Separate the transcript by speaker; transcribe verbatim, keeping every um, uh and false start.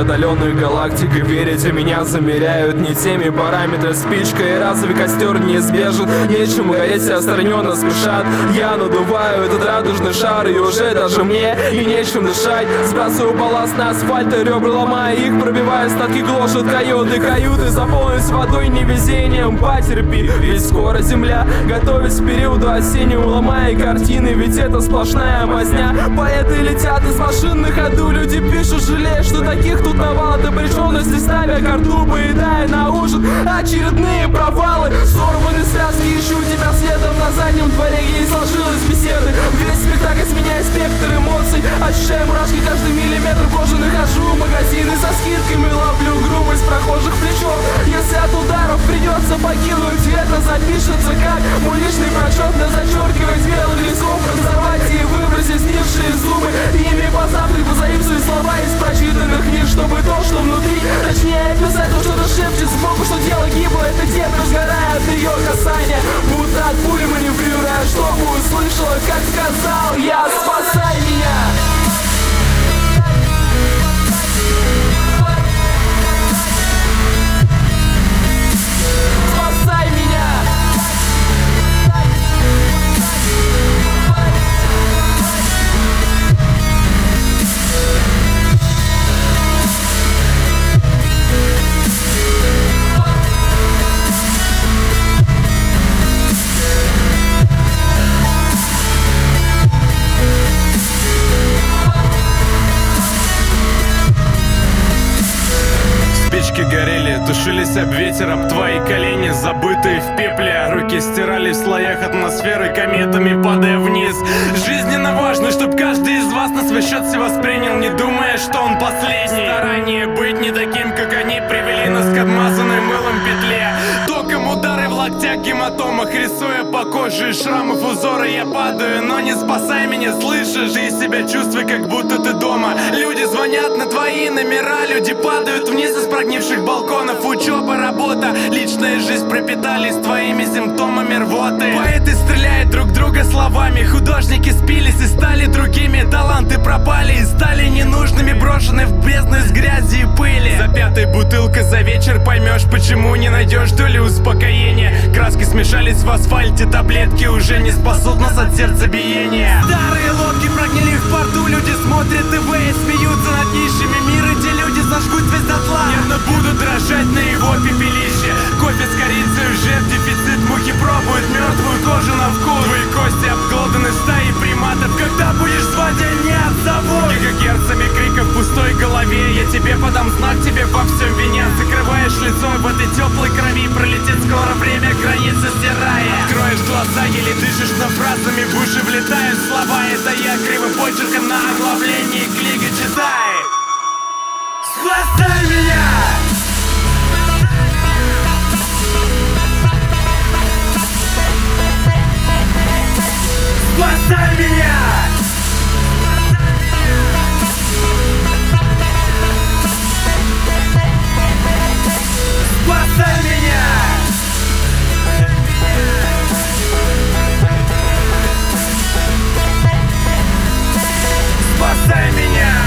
Speaker 1: отдаленных галактик. И верите, меня замеряют не теми параметрами. Спичка и разовый костер неизбежен. Нечему гореть, все отстраненно спешат. Я надуваю этот радужный шар, и уже даже мне и нечем дышать. Сбрасываю балласт на асфальт, и ребра ломая их, пробивая остатки гложет каюты. Каюты заполнились водой, невезением. Потерпи, ведь скоро земля готовится к периоду осеннего. Ломая картины, ведь это сплошная мазня. Поэты летят из машин на ходу. Люди пишут, жалеют, что таких тут навал. Обреченности ставя карту, поедая на ужин очередные провалы. Сорваны связки, ищу тебя следом. На заднем дворе ей сложилась беседы. Весь спектакль сменяет спектр эмоций. Ощущаю мурашки каждый миллиметр кожи. Нахожу магазины со скидками, ловлю грубость прохожих плечом. Если от ударов придется покинуть, это запишется как мой личный прочет. Да зачеркивать белым листом, разорвать и выбросить снившие зубы. Ими по завтраку заимствуют слова из прочитанных книг, чтобы то, что внутри, точнее писать то, что-то шепчет сбоку, что дело гибло. Это дебри, сгорая от ее касания, будто от пули маневрируя, чтобы услышала, как сказал я: спасай меня.
Speaker 2: Спички горели, тушились об ветер, об твои колени, забытые в пепле. Руки стирались в слоях атмосферы, кометами падая вниз. Жизненно важно, чтоб каждый из вас на свой счет все воспринял, не думая, что он последний. Старание быть не таким, как они, привели нас к отмазанной мылом петле. Током удары в локтях, гематомах, рисуя по коже шрамов узоры. Я падаю, но не спасай меня, слышишь? И себя чувствуй, как будто ты дома. Люди звонят на твои номера, люди падают вниз из прогнивших балконов. Учеба, работа, личная жизнь пропитались твоими симптомами рвоты. Поэты стреляют друг друга словами, художники спились и стали другими. Таланты пропали и стали ненужными, брошены в бездну из грязи и пыли. За пятой бутылкой за вечер поймешь, почему не найдешь доли успокоения. Краски смешались в асфальте, таблетки уже не спасут нас от сердцебиения. Старые лодки прогнили в порту, люди смотрят ТВ и смеются над нищими мира, где люди сожгут весь дотла. Нервно будут дрожать на его пепелище. Кофе с корицей уже в дефицит, мухи пробуют мертвую кожу на вкус. Твои кости обглоданы стаей приматов, когда будешь звать, я не отзову. Гигагерцами криков в пустой голове, я тебе подам знак, тебе во всем виня. Закрываешь лицо в этой теплой крови, пролетит скоро время, границы стирая. Откроешь глаза, еле дышишь, но фразами в уши влетают слова. Это я кривым почерком на оглавлении книги читай. Спасай меня! Спасай меня! Спасай меня! Спасай меня!